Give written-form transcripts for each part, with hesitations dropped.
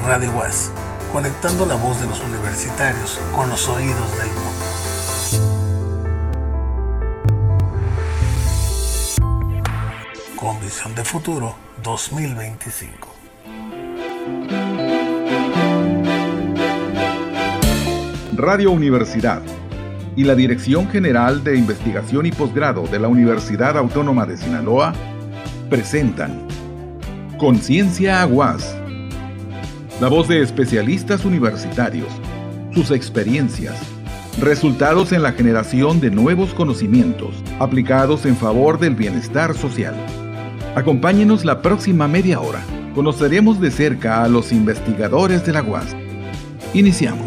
Radio UAS, conectando la voz de los universitarios con los oídos del mundo. Con visión de futuro 2025. Radio Universidad y la Dirección General de Investigación y Posgrado de la Universidad Autónoma de Sinaloa presentan Conciencia UAS, la voz de especialistas universitarios, sus experiencias, resultados en la generación de nuevos conocimientos aplicados en favor del bienestar social. Acompáñenos la próxima media hora. Conoceremos de cerca a los investigadores de la UAS. Iniciamos.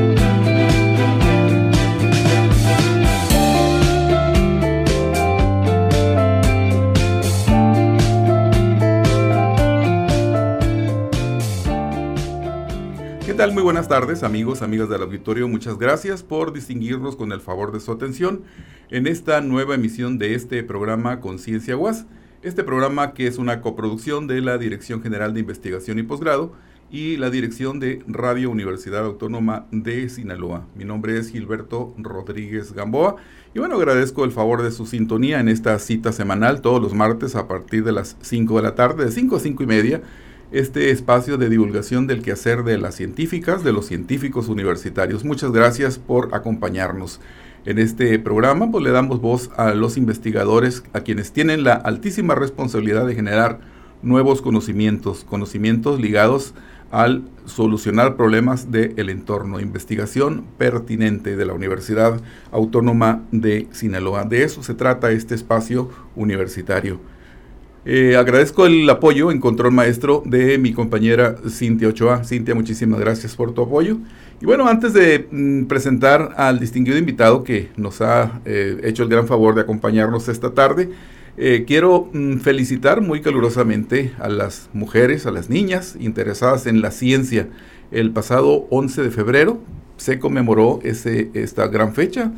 ¿Qué tal? Muy buenas tardes, amigos, amigas del auditorio. Muchas gracias por distinguirnos con el favor de su atención en esta nueva emisión de este programa Conciencia UAS. Este programa que es una coproducción de la Dirección General de Investigación y Posgrado y la Dirección de Radio Universidad Autónoma de Sinaloa. Mi nombre es Gilberto Rodríguez Gamboa y bueno, agradezco el favor de su sintonía en esta cita semanal todos los martes a partir de las 5 de la tarde, de 5 a 5 y media. Este espacio de divulgación del quehacer de las científicas, de los científicos universitarios. Muchas gracias por acompañarnos. En este programa pues le damos voz a los investigadores, a quienes tienen la altísima responsabilidad de generar nuevos conocimientos ligados al solucionar problemas del entorno, investigación pertinente de la Universidad Autónoma de Sinaloa. De eso se trata este espacio universitario. Agradezco el apoyo en control maestro de mi compañera Cintia Ochoa. Cintia, muchísimas gracias por tu apoyo. Y bueno, antes de presentar al distinguido invitado que nos ha hecho el gran favor de acompañarnos esta tarde, quiero felicitar muy calurosamente a las mujeres, a las niñas interesadas en la ciencia. El pasado 11 de febrero se conmemoró esta gran fecha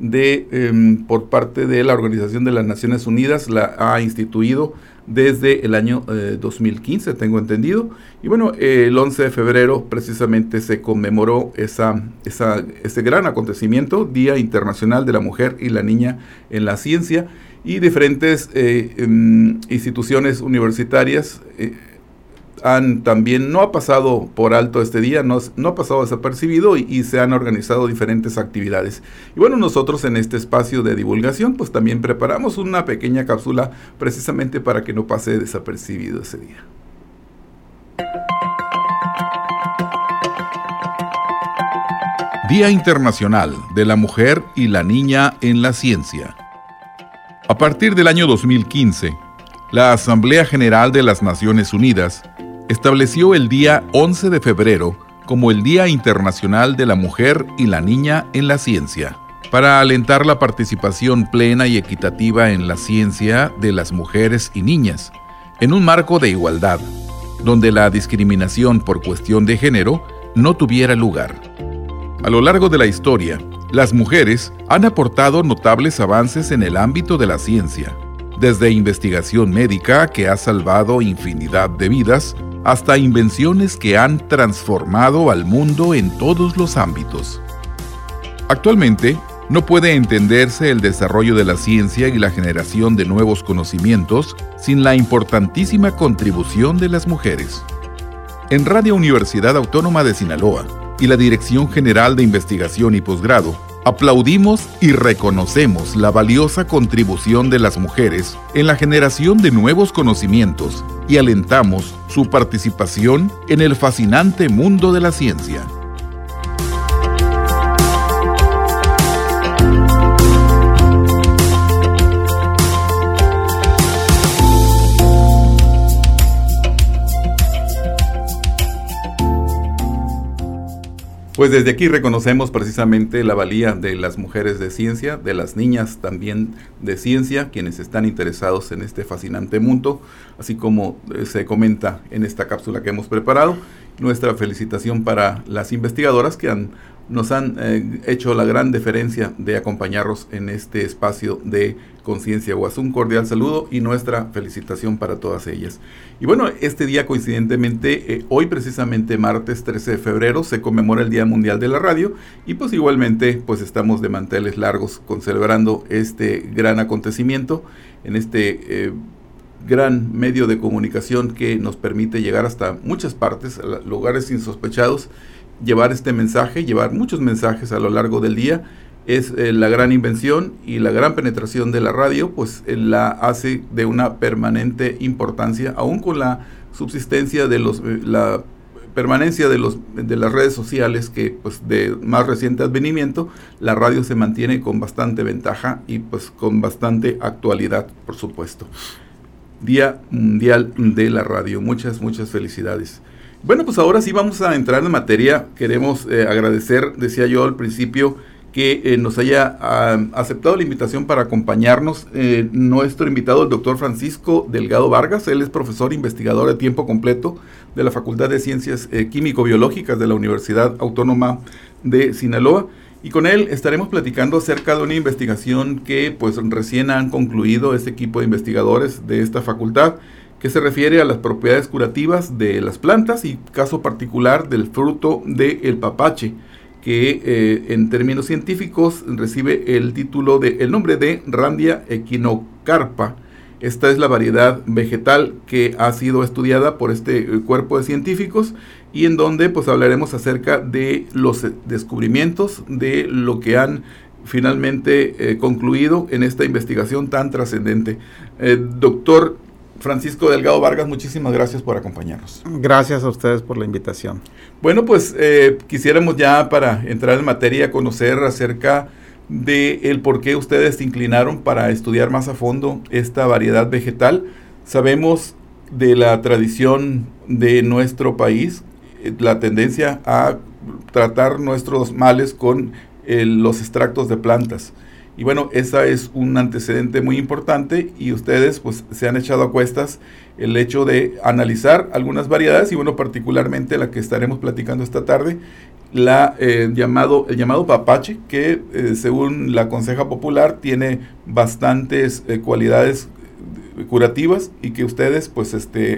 por parte de la Organización de las Naciones Unidas. La ha instituido desde el año 2015, tengo entendido, y bueno, el 11 de febrero precisamente se conmemoró ese gran acontecimiento, Día Internacional de la Mujer y la Niña en la Ciencia, y diferentes instituciones universitarias también no ha pasado por alto este día, no ha pasado desapercibido y se han organizado diferentes actividades. Y bueno, nosotros en este espacio de divulgación pues también preparamos una pequeña cápsula precisamente para que no pase desapercibido ese día. Día Internacional de la Mujer y la Niña en la Ciencia. A partir del año 2015, la Asamblea General de las Naciones Unidas estableció el día 11 de febrero como el Día Internacional de la Mujer y la Niña en la Ciencia, para alentar la participación plena y equitativa en la ciencia de las mujeres y niñas, en un marco de igualdad, donde la discriminación por cuestión de género no tuviera lugar. A lo largo de la historia, las mujeres han aportado notables avances en el ámbito de la ciencia, desde investigación médica que ha salvado infinidad de vidas, hasta invenciones que han transformado al mundo en todos los ámbitos. Actualmente, no puede entenderse el desarrollo de la ciencia y la generación de nuevos conocimientos sin la importantísima contribución de las mujeres. En Radio Universidad Autónoma de Sinaloa y la Dirección General de Investigación y Posgrado, aplaudimos y reconocemos la valiosa contribución de las mujeres en la generación de nuevos conocimientos y alentamos su participación en el fascinante mundo de la ciencia. Pues desde aquí reconocemos precisamente la valía de las mujeres de ciencia, de las niñas también de ciencia, quienes están interesados en este fascinante mundo, así como se comenta en esta cápsula que hemos preparado. nuestra felicitación para las investigadoras que nos han hecho la gran deferencia de acompañarnos en este espacio de Conciencia UAS. Un cordial saludo y nuestra felicitación para todas ellas. Y bueno, este día coincidentemente, hoy precisamente martes 13 de febrero, se conmemora el Día Mundial de la Radio y pues igualmente pues estamos de manteles largos celebrando este gran acontecimiento en este gran medio de comunicación que nos permite llegar hasta muchas partes, lugares insospechados, llevar este mensaje, llevar muchos mensajes a lo largo del día. Es la gran invención y la gran penetración de la radio, pues la hace de una permanente importancia, aún con la subsistencia de la permanencia de las redes sociales, que pues de más reciente advenimiento, la radio se mantiene con bastante ventaja y pues con bastante actualidad, por supuesto. Día Mundial de la Radio. Muchas felicidades. Bueno, pues ahora sí vamos a entrar en materia. Queremos agradecer, decía yo al principio, que nos haya aceptado la invitación para acompañarnos nuestro invitado, el doctor Francisco Delgado Vargas. Él es profesor investigador de tiempo completo de la Facultad de Ciencias Químico-Biológicas de la Universidad Autónoma de Sinaloa. Y con él estaremos platicando acerca de una investigación que pues recién han concluido este equipo de investigadores de esta facultad, que se refiere a las propiedades curativas de las plantas y caso particular del fruto del papache, que en términos científicos recibe el nombre de Randia echinocarpa. Esta es la variedad vegetal que ha sido estudiada por este cuerpo de científicos y en donde pues hablaremos acerca de los descubrimientos, de lo que han finalmente concluido en esta investigación tan trascendente. Doctor Francisco Delgado Vargas, muchísimas gracias por acompañarnos. Gracias a ustedes por la invitación. Bueno, pues quisiéramos ya para entrar en materia conocer acerca de el por qué ustedes se inclinaron para estudiar más a fondo esta variedad vegetal. Sabemos de la tradición de nuestro país, la tendencia a tratar nuestros males con los extractos de plantas. Y bueno, esa es un antecedente muy importante y ustedes pues se han echado a cuestas el hecho de analizar algunas variedades y bueno, particularmente la que estaremos platicando esta tarde, el llamado papache, que según la conseja popular tiene bastantes cualidades curativas y que ustedes pues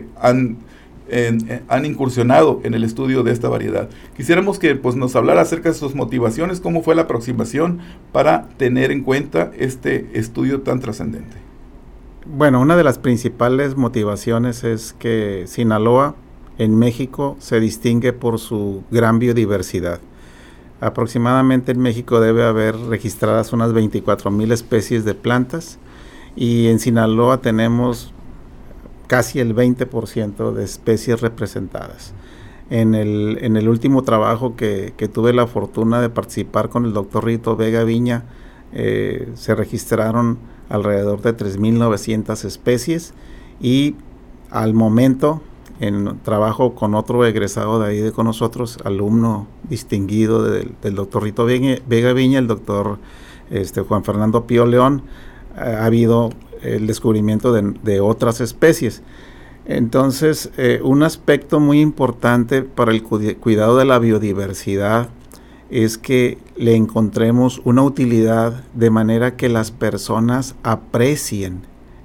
han incursionado en el estudio de esta variedad. Quisiéramos que pues nos hablara acerca de sus motivaciones, cómo fue la aproximación para tener en cuenta este estudio tan trascendente. Bueno, una de las principales motivaciones es que Sinaloa en México se distingue por su gran biodiversidad. Aproximadamente en México debe haber registradas unas 24,000 especies de plantas y en Sinaloa tenemos casi el 20% de especies representadas. En el último trabajo que tuve la fortuna de participar con el doctor Rito Vega Viña, se registraron alrededor de 3,900 especies y al momento, en trabajo con otro egresado de ahí con nosotros, alumno distinguido del doctor Rito Vega Viña, el doctor Juan Fernando Pío León, ha habido el descubrimiento de otras especies. Entonces, un aspecto muy importante para el cuidado de la biodiversidad es que le encontremos una utilidad de manera que las personas aprecien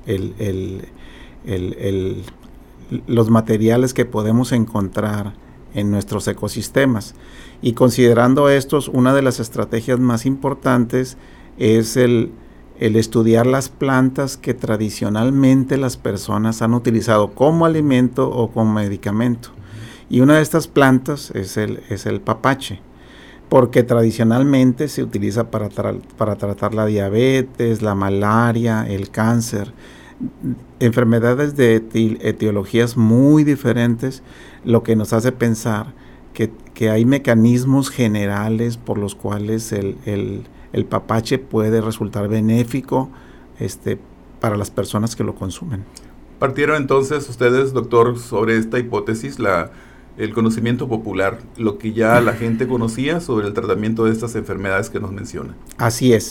los materiales que podemos encontrar en nuestros ecosistemas. Y considerando estos, una de las estrategias más importantes es el estudiar las plantas que tradicionalmente las personas han utilizado como alimento o como medicamento. Y una de estas plantas es el papache, porque tradicionalmente se utiliza para tratar la diabetes, la malaria, el cáncer, enfermedades de etiologías muy diferentes, lo que nos hace pensar que hay mecanismos generales por los cuales el papache puede resultar benéfico para las personas que lo consumen. Partieron entonces ustedes, doctor, sobre esta hipótesis, el conocimiento popular, lo que ya la gente conocía sobre el tratamiento de estas enfermedades que nos menciona. Así es.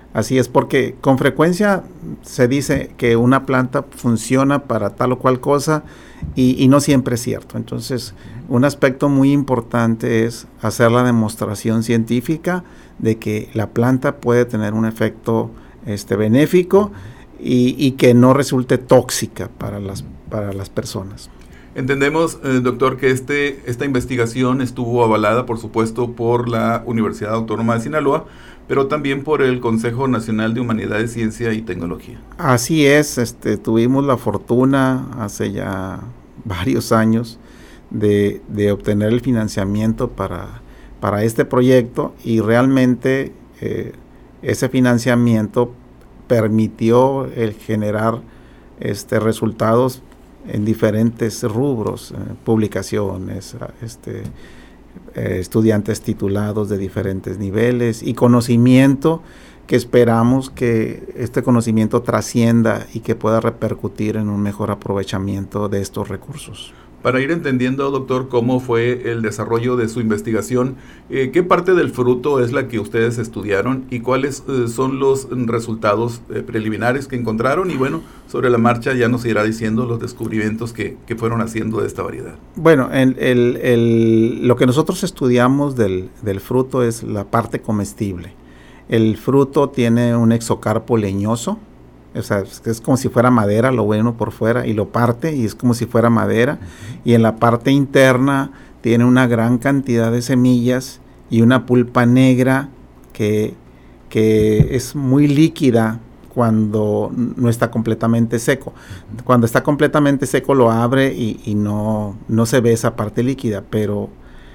Así es, porque con frecuencia se dice que una planta funciona para tal o cual cosa y no siempre es cierto. Entonces, un aspecto muy importante es hacer la demostración científica de que la planta puede tener un efecto benéfico y que no resulte tóxica para las personas. Entendemos, doctor, que esta investigación estuvo avalada, por supuesto, por la Universidad Autónoma de Sinaloa, pero también por el Consejo Nacional de Humanidades, Ciencia y Tecnología. Así es, tuvimos la fortuna hace ya varios años de obtener el financiamiento para este proyecto, y realmente ese financiamiento permitió el generar resultados en diferentes rubros, publicaciones, estudiantes titulados de diferentes niveles y conocimiento que esperamos que este conocimiento trascienda y que pueda repercutir en un mejor aprovechamiento de estos recursos. Para ir entendiendo, doctor, cómo fue el desarrollo de su investigación, ¿qué parte del fruto es la que ustedes estudiaron y cuáles son los resultados preliminares que encontraron? Y bueno, sobre la marcha ya nos irá diciendo los descubrimientos que fueron haciendo de esta variedad. Bueno, lo que nosotros estudiamos del fruto es la parte comestible. El fruto tiene un exocarpo leñoso. O sea, es como si fuera madera, lo bueno por fuera, y lo parte y es como si fuera madera. Y en la parte interna tiene una gran cantidad de semillas y una pulpa negra que es muy líquida cuando no está completamente seco. Cuando está completamente seco lo abre y no se ve esa parte líquida, pero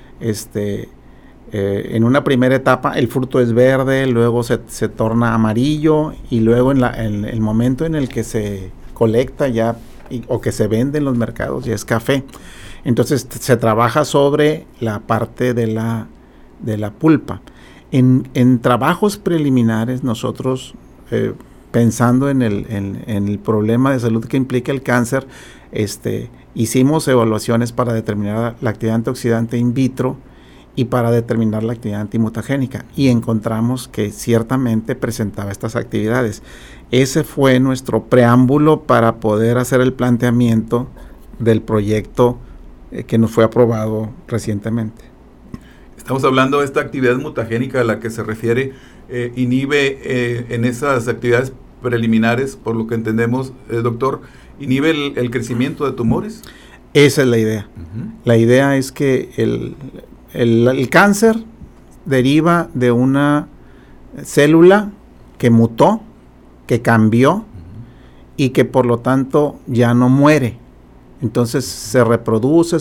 en una primera etapa el fruto es verde, luego se torna amarillo y luego en el momento en el que se colecta ya o que se vende en los mercados ya es café. Entonces se trabaja sobre la parte de la pulpa. En trabajos preliminares nosotros, pensando en el problema de salud que implica el cáncer, hicimos evaluaciones para determinar la actividad antioxidante in vitro y para determinar la actividad antimutagénica, y encontramos que ciertamente presentaba estas actividades. Ese fue nuestro preámbulo para poder hacer el planteamiento del proyecto que nos fue aprobado recientemente. Estamos hablando de esta actividad mutagénica a la que se refiere, inhibe en esas actividades preliminares, por lo que entendemos, doctor, inhibe el crecimiento de tumores. Esa es la idea. La idea es que el cáncer deriva de una célula que mutó, que cambió y que por lo tanto ya no muere. Entonces se reproduce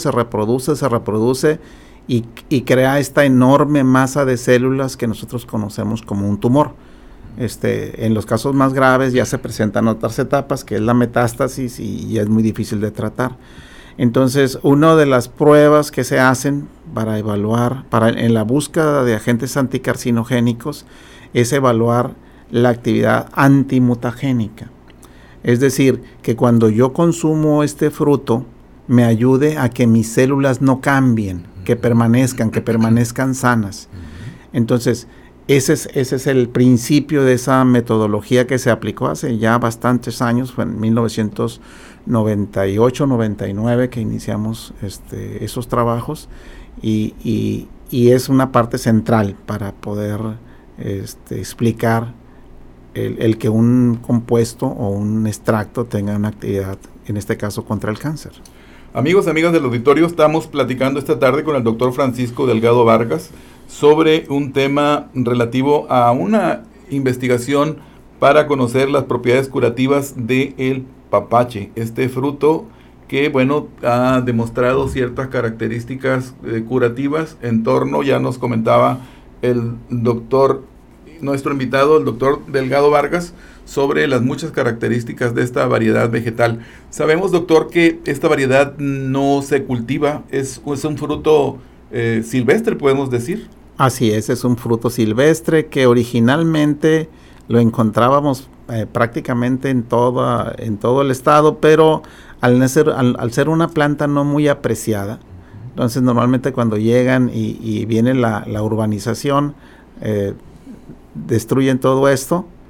y crea esta enorme masa de células que nosotros conocemos como un tumor. En los casos más graves ya se presentan otras etapas, que es la metástasis, y ya es muy difícil de tratar. Entonces, una de las pruebas que se hacen para evaluar, en la búsqueda de agentes anticarcinogénicos, es evaluar la actividad antimutagénica. Es decir, que cuando yo consumo este fruto, me ayude a que mis células no cambien, que permanezcan sanas. Entonces, ese es el principio de esa metodología que se aplicó hace ya bastantes años, fue en 1998, 99 que iniciamos esos trabajos, y es una parte central para poder explicar el que un compuesto o un extracto tenga una actividad, en este caso contra el cáncer. Amigos, amigas del auditorio, estamos platicando esta tarde con el doctor Francisco Delgado Vargas sobre un tema relativo a una investigación para conocer las propiedades curativas del papache, este fruto que, bueno, ha demostrado ciertas características curativas en torno, ya nos comentaba el doctor, nuestro invitado, el doctor Delgado Vargas, sobre las muchas características de esta variedad vegetal. Sabemos, doctor, que esta variedad no se cultiva, es un fruto silvestre, podemos decir. Así es un fruto silvestre que originalmente lo encontrábamos prácticamente en todo el estado, pero al ser una planta no muy apreciada, entonces normalmente cuando llegan y viene la urbanización, destruyen todo esto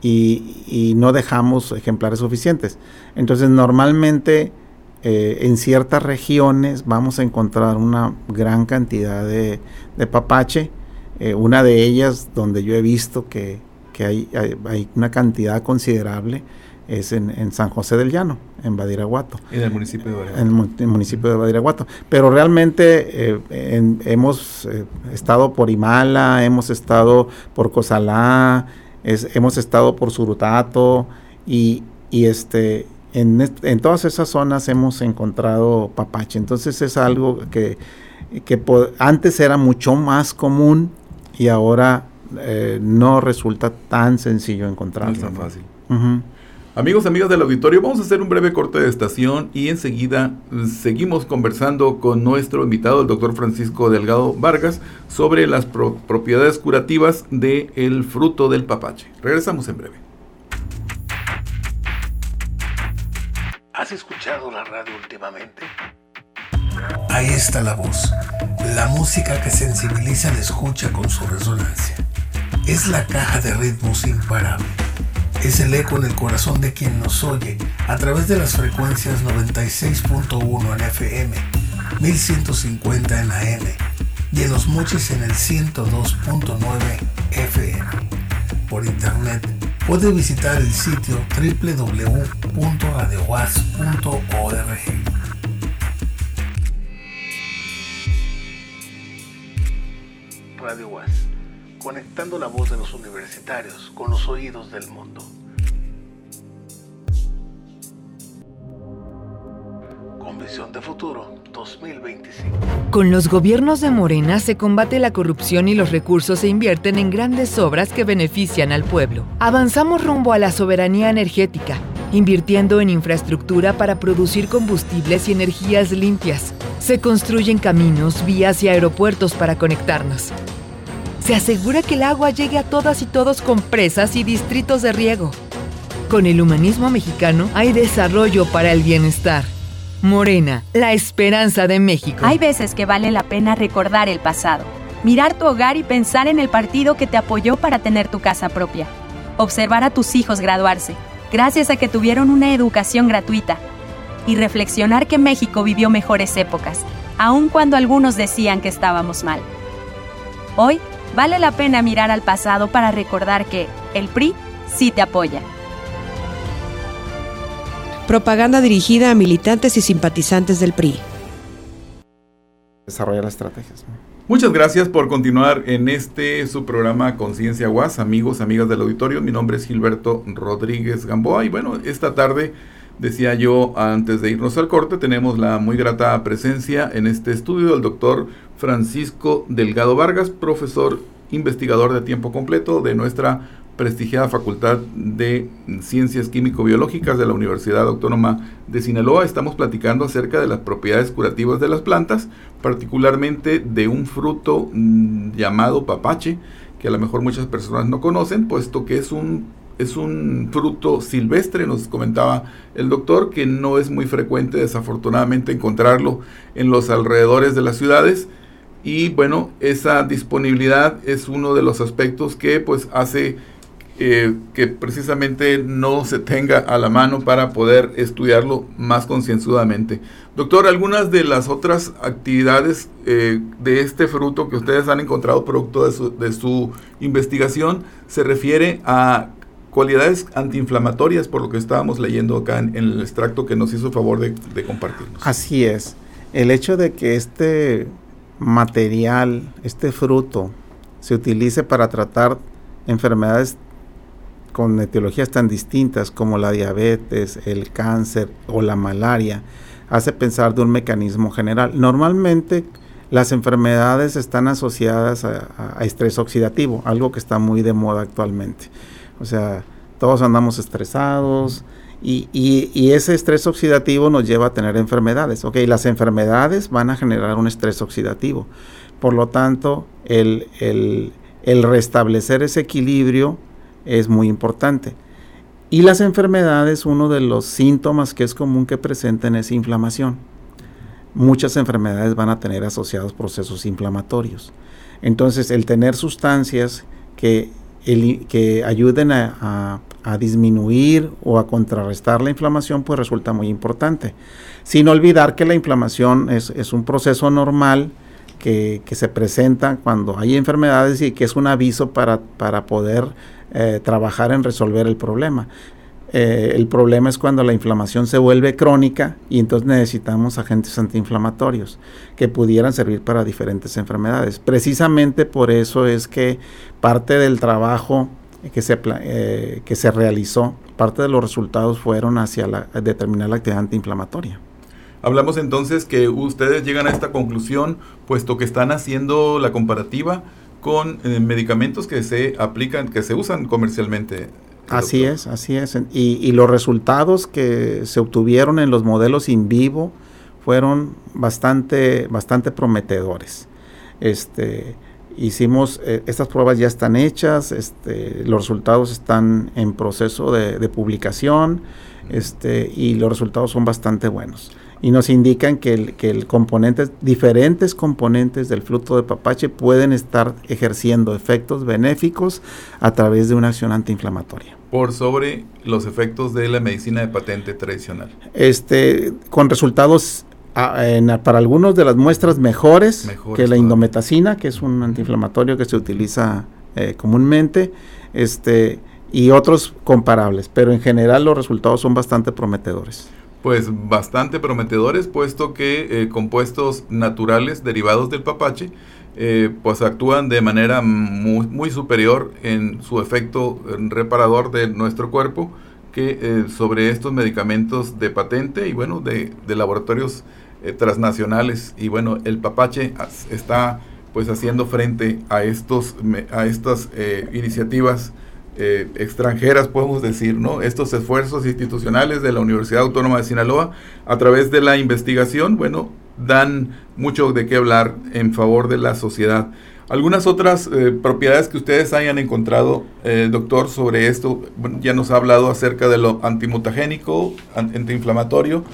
y no dejamos ejemplares suficientes. Entonces normalmente en ciertas regiones vamos a encontrar una gran cantidad de papache. Una de ellas donde yo he visto que hay una cantidad considerable es en San José del Llano, en Badiraguato. En el municipio de Badiraguato. En el municipio de Badiraguato. Pero realmente hemos estado por Imala, hemos estado por Cozalá, hemos estado por Surutato y en todas esas zonas hemos encontrado papache. Entonces es algo que antes era mucho más común y ahora no resulta tan sencillo encontrarlo. No es tan fácil. Uh-huh. Amigos, amigas del auditorio, vamos a hacer un breve corte de estación y enseguida seguimos conversando con nuestro invitado, el doctor Francisco Delgado Vargas, sobre las propiedades curativas del fruto del papache. Regresamos en breve. ¿Has escuchado la radio últimamente? Ahí está la voz, la música que sensibiliza al escucha con su resonancia. Es la caja de ritmos imparable. Es el eco en el corazón de quien nos oye a través de las frecuencias 96.1 en FM, 1150 en AM y en Los Mochis en el 102.9 FM. Por internet puede visitar el sitio www.radiowaz.org. Radio UAS, conectando la voz de los universitarios con los oídos del mundo. Con visión de futuro 2025. Con los gobiernos de Morena se combate la corrupción y los recursos se invierten en grandes obras que benefician al pueblo. Avanzamos rumbo a la soberanía energética, invirtiendo en infraestructura para producir combustibles y energías limpias. Se construyen caminos, vías y aeropuertos para conectarnos. Se asegura que el agua llegue a todas y todos con presas y distritos de riego. Con el humanismo mexicano hay desarrollo para el bienestar. Morena, la esperanza de México. Hay veces que vale la pena recordar el pasado, mirar tu hogar y pensar en el partido que te apoyó para tener tu casa propia. Observar a tus hijos graduarse, gracias a que tuvieron una educación gratuita. Y reflexionar que México vivió mejores épocas, aun cuando algunos decían que estábamos mal. Hoy, vale la pena mirar al pasado para recordar que el PRI sí te apoya. Propaganda dirigida a militantes y simpatizantes del PRI. Desarrollar estrategias. Muchas gracias por continuar en su programa Conciencia UAS, amigos, amigas del auditorio. Mi nombre es Gilberto Rodríguez Gamboa y bueno, esta tarde, decía yo antes de irnos al corte, tenemos la muy grata presencia en este estudio del doctor Francisco Delgado Vargas, profesor investigador de tiempo completo de nuestra prestigiada Facultad de Ciencias Químico-Biológicas de la Universidad Autónoma de Sinaloa. Estamos platicando acerca de las propiedades curativas de las plantas, particularmente de un fruto llamado papache, que a lo mejor muchas personas no conocen, puesto que es un fruto silvestre, nos comentaba el doctor, que no es muy frecuente, desafortunadamente, encontrarlo en los alrededores de las ciudades. Y bueno, esa disponibilidad es uno de los aspectos que pues hace que precisamente no se tenga a la mano para poder estudiarlo más concienzudamente. Doctor, algunas de las otras actividades de este fruto que ustedes han encontrado producto de su investigación se refiere a cualidades antiinflamatorias, por lo que estábamos leyendo acá en el extracto que nos hizo favor de compartirnos. Así es. El hecho de que este material, este fruto, se utilice para tratar enfermedades con etiologías tan distintas como la diabetes, el cáncer o la malaria, hace pensar de un mecanismo general. Normalmente las enfermedades están asociadas a estrés oxidativo, algo que está muy de moda actualmente. O sea, todos andamos estresados y ese estrés oxidativo nos lleva a tener enfermedades. Ok, las enfermedades van a generar un estrés oxidativo. Por lo tanto, el restablecer ese equilibrio es muy importante. Y las enfermedades, uno de los síntomas que es común que presenten es inflamación. Muchas enfermedades van a tener asociados procesos inflamatorios. Entonces, el tener sustancias que ayuden a a disminuir o a contrarrestar la inflamación, pues resulta muy importante. Sin olvidar que la inflamación es un proceso normal que se presenta cuando hay enfermedades y que es un aviso para poder trabajar en resolver el problema. El problema es cuando la inflamación se vuelve crónica y entonces necesitamos agentes antiinflamatorios que pudieran servir para diferentes enfermedades. Precisamente por eso es que parte del trabajo que se realizó, parte de los resultados fueron hacia determinar la actividad antiinflamatoria. Hablamos entonces que ustedes llegan a esta conclusión, puesto que están haciendo la comparativa con medicamentos que se aplican, que se usan comercialmente. Así es. Y los resultados que se obtuvieron en los modelos in vivo fueron bastante prometedores. Hicimos, estas pruebas ya están hechas, los resultados están en proceso de publicación, y los resultados son bastante buenos. Y nos indican que diferentes componentes del fruto de papache pueden estar ejerciendo efectos benéficos a través de una acción antiinflamatoria. Por sobre los efectos de la medicina de patente tradicional. Con resultados para algunos de las muestras mejores que la indometacina, que es un antiinflamatorio que se utiliza comúnmente, y otros comparables, pero en general los resultados son bastante prometedores. Pues bastante prometedores, puesto que compuestos naturales derivados del papache pues actúan de manera muy superior en su efecto reparador de nuestro cuerpo que sobre estos medicamentos de patente y bueno, de laboratorios transnacionales. Y bueno, el papache está pues haciendo frente a estas iniciativas extranjeras, podemos decir, ¿no? Estos esfuerzos institucionales de la Universidad Autónoma de Sinaloa a través de la investigación, bueno, dan mucho de qué hablar en favor de la sociedad. Algunas otras propiedades que ustedes hayan encontrado, doctor, sobre esto. Bueno, ya nos ha hablado acerca de lo antimutagénico, antiinflamatorio,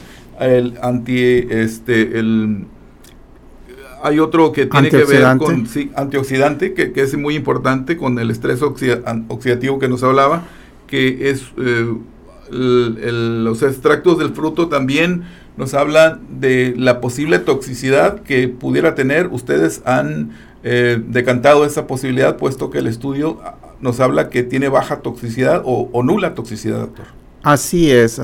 hay otro que tiene que ver con antioxidante, que es muy importante con el estrés oxidativo que nos hablaba, que es los extractos del fruto también nos hablan de la posible toxicidad que pudiera tener. Ustedes han decantado esa posibilidad, puesto que el estudio nos habla que tiene baja toxicidad o nula toxicidad, doctor. Así es.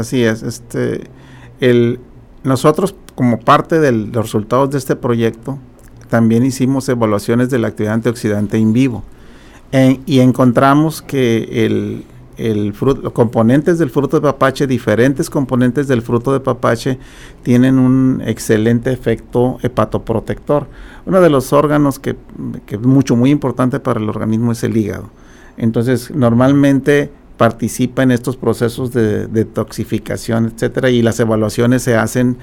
Nosotros, como parte de los resultados de este proyecto, también hicimos evaluaciones de la actividad antioxidante in vivo y encontramos que los componentes del fruto de papache, diferentes componentes del fruto de papache, tienen un excelente efecto hepatoprotector. Uno de los órganos que es muy importante para el organismo es el hígado. Entonces, normalmente participa en estos procesos de detoxificación, etcétera, y las evaluaciones se hacen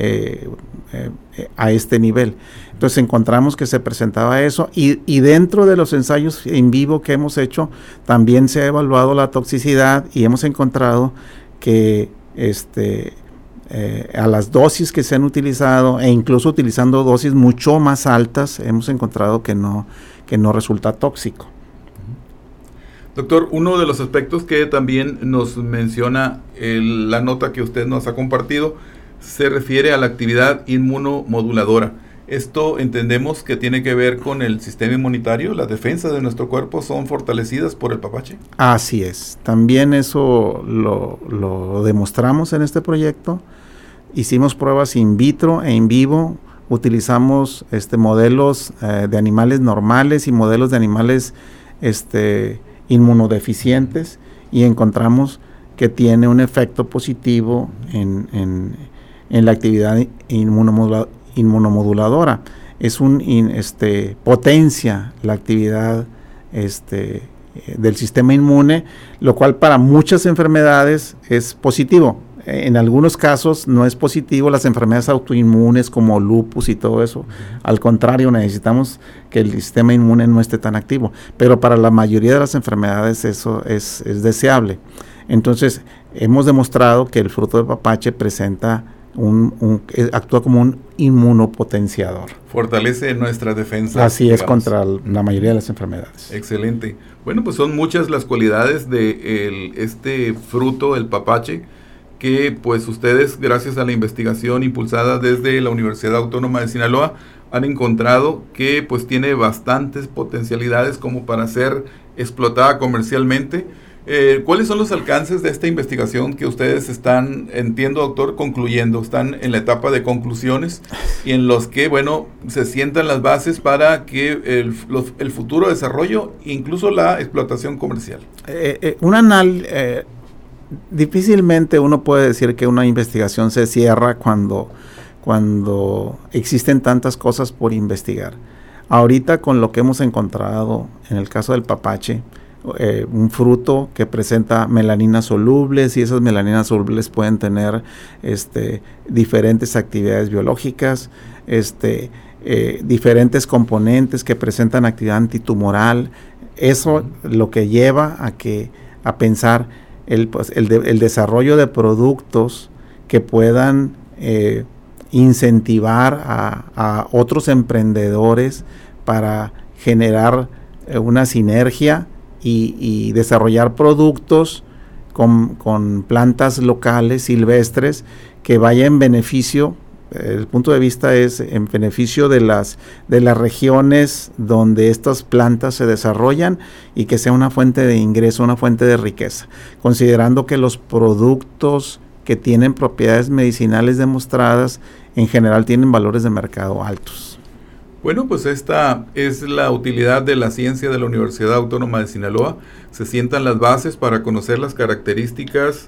a este nivel. Entonces encontramos que se presentaba eso y dentro de los ensayos en vivo que hemos hecho también se ha evaluado la toxicidad y hemos encontrado que a las dosis que se han utilizado e incluso utilizando dosis mucho más altas hemos encontrado que no resulta tóxico. Doctor, uno de los aspectos que también nos menciona la nota que usted nos ha compartido se refiere a la actividad inmunomoduladora. Esto entendemos que tiene que ver con el sistema inmunitario, las defensas de nuestro cuerpo son fortalecidas por el papache. Así es, también eso lo demostramos en este proyecto. Hicimos pruebas in vitro e in vivo, utilizamos modelos de animales normales y modelos de animales inmunodeficientes y encontramos que tiene un efecto positivo en la actividad inmunomoduladora. Potencia la actividad del sistema inmune, lo cual para muchas enfermedades es positivo. En algunos casos no es positivo las enfermedades autoinmunes como lupus y todo eso. Al contrario, necesitamos que el sistema inmune no esté tan activo. Pero para la mayoría de las enfermedades eso es deseable. Entonces, hemos demostrado que el fruto de papache presenta actúa como un inmunopotenciador. Fortalece nuestras defensas. Así es, contra la mayoría de las enfermedades. Excelente. Bueno, pues son muchas las cualidades de este fruto, el papache, que pues ustedes, gracias a la investigación impulsada desde la Universidad Autónoma de Sinaloa, han encontrado que pues tiene bastantes potencialidades como para ser explotada comercialmente. ¿Cuáles son los alcances de esta investigación que ustedes están, entiendo, doctor, concluyendo? Están en la etapa de conclusiones y en los que, bueno, se sientan las bases para que el futuro desarrollo, incluso la explotación comercial. Difícilmente uno puede decir que una investigación se cierra cuando existen tantas cosas por investigar. Ahorita, con lo que hemos encontrado en el caso del papache, un fruto que presenta melaninas solubles, y esas melaninas solubles pueden tener diferentes actividades biológicas, diferentes componentes que presentan actividad antitumoral. Eso lo que lleva a pensar el desarrollo de productos que puedan incentivar a otros emprendedores para generar una sinergia y desarrollar productos con plantas locales, silvestres, que vaya en beneficio, el punto de vista es en beneficio de las regiones donde estas plantas se desarrollan, y que sea una fuente de ingreso, una fuente de riqueza, considerando que los productos que tienen propiedades medicinales demostradas en general tienen valores de mercado altos. Bueno, pues esta es la utilidad de la ciencia de la Universidad Autónoma de Sinaloa. Se sientan las bases para conocer las características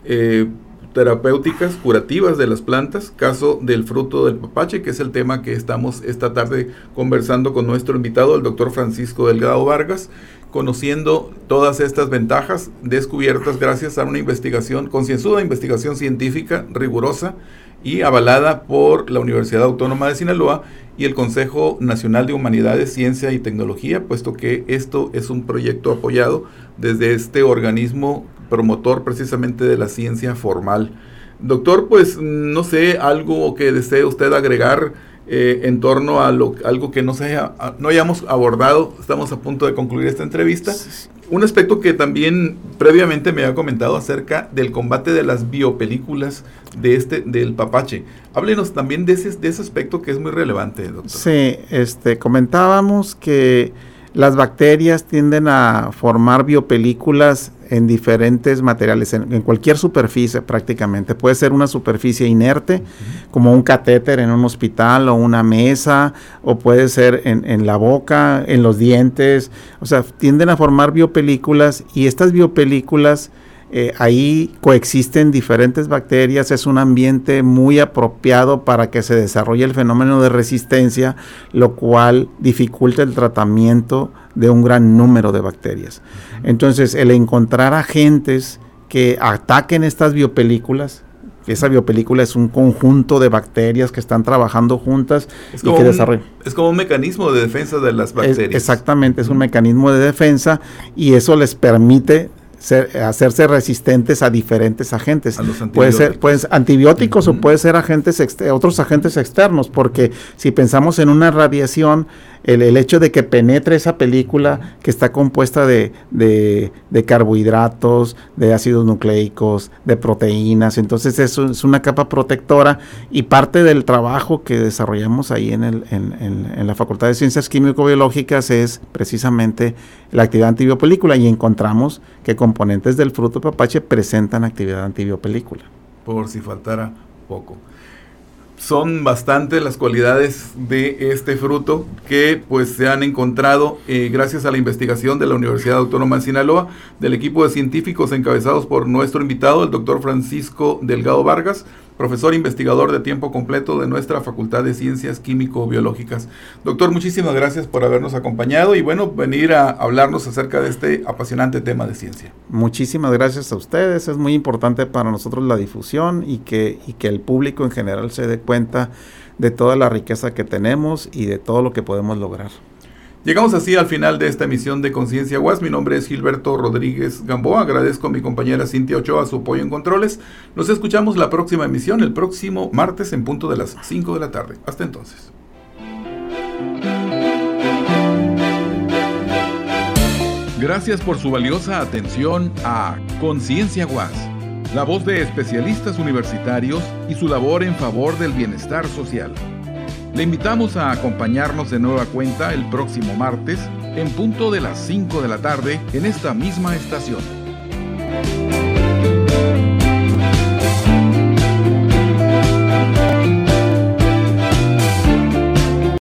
terapéuticas, curativas de las plantas, caso del fruto del papache, que es el tema que estamos esta tarde conversando con nuestro invitado, el doctor Francisco Delgado Vargas, conociendo todas estas ventajas descubiertas gracias a una investigación, concienzuda investigación científica, rigurosa y avalada por la Universidad Autónoma de Sinaloa y el Consejo Nacional de Humanidades, Ciencia y Tecnología, puesto que esto es un proyecto apoyado desde este organismo promotor precisamente de la ciencia formal. Doctor, pues no sé, algo que desee usted agregar en torno a algo que no hayamos abordado. Estamos a punto de concluir esta entrevista. Un aspecto que también previamente me había comentado acerca del combate de las biopelículas del papache. Háblenos también de ese aspecto que es muy relevante, doctor. Sí, comentábamos que las bacterias tienden a formar biopelículas en diferentes materiales, en cualquier superficie prácticamente. Puede ser una superficie inerte, como un catéter en un hospital o una mesa, o puede ser en la boca, en los dientes. O sea, tienden a formar biopelículas, y estas biopelículas, ahí coexisten diferentes bacterias. Es un ambiente muy apropiado para que se desarrolle el fenómeno de resistencia, lo cual dificulta el tratamiento de un gran número de bacterias. Entonces, el encontrar agentes que ataquen estas biopelículas, esa biopelícula es un conjunto de bacterias que están trabajando juntas y que desarrollan. Es como un mecanismo de defensa de las bacterias. Exactamente, es un mecanismo de defensa, y eso les permite hacerse resistentes a diferentes agentes. A los antibióticos. Pueden ser antibióticos, o puede ser otros agentes externos, porque si pensamos en una radiación, el hecho de que penetre esa película que está compuesta de carbohidratos, de ácidos nucleicos, de proteínas, entonces eso es una capa protectora, y parte del trabajo que desarrollamos ahí en la Facultad de Ciencias Químico-Biológicas es precisamente la actividad antibiopelícula, y encontramos que componentes del fruto papache presentan actividad antibiopelícula. Por si faltara poco. Son bastantes las cualidades de este fruto que pues se han encontrado gracias a la investigación de la Universidad Autónoma de Sinaloa, del equipo de científicos encabezados por nuestro invitado, el doctor Francisco Delgado Vargas, profesor investigador de tiempo completo de nuestra Facultad de Ciencias Químico-Biológicas. Doctor, muchísimas gracias por habernos acompañado y bueno, venir a hablarnos acerca de este apasionante tema de ciencia. Muchísimas gracias a ustedes. Es muy importante para nosotros la difusión y que el público en general se dé cuenta de toda la riqueza que tenemos y de todo lo que podemos lograr. Llegamos así al final de esta emisión de Conciencia UAS. Mi nombre es Gilberto Rodríguez Gamboa. Agradezco a mi compañera Cintia Ochoa su apoyo en controles. Nos escuchamos la próxima emisión, el próximo martes en punto de las 5 de la tarde. Hasta entonces. Gracias por su valiosa atención a Conciencia UAS, la voz de especialistas universitarios y su labor en favor del bienestar social. Le invitamos a acompañarnos de nueva cuenta el próximo martes en punto de las 5 de la tarde en esta misma estación.